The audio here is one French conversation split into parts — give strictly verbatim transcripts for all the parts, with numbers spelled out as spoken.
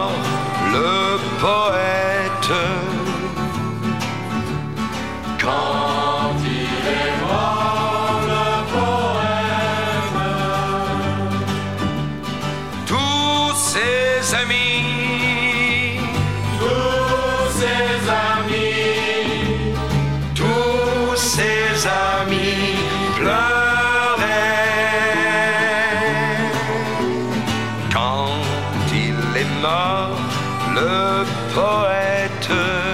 mort le poète. Quand il est mort le poème, tous ses amis, tous ses amis, tous ses amis pleuraient quand il est mort le poète.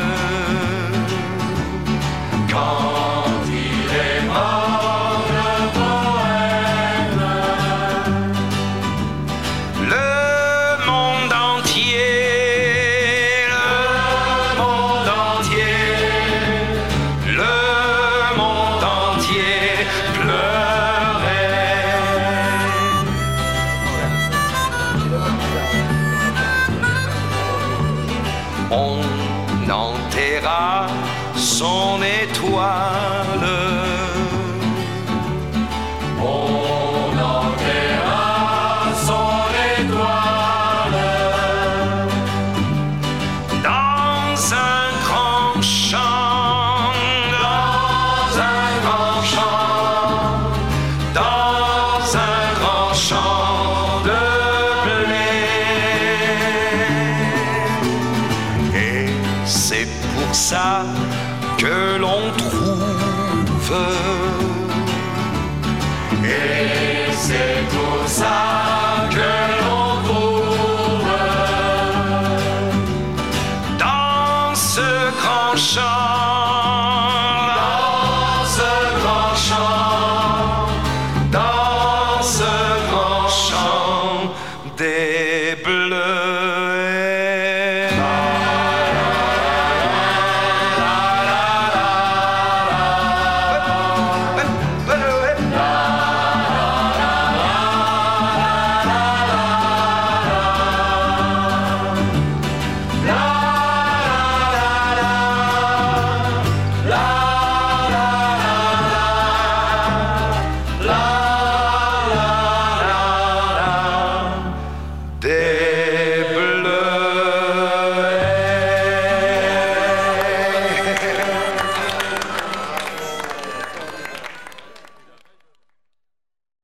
quand il est mort le poème, Le monde entier, le monde entier, le monde entier pleurait. On enterra son étoile. on enverra son étoile Dans un grand champ, dans un grand champ, dans un grand champ de blé. Et c'est pour ça que l'on trouve, et c'est pour ça que l'on trouve dans ce grand champ, dans ce grand champ, dans ce grand champ des bleus.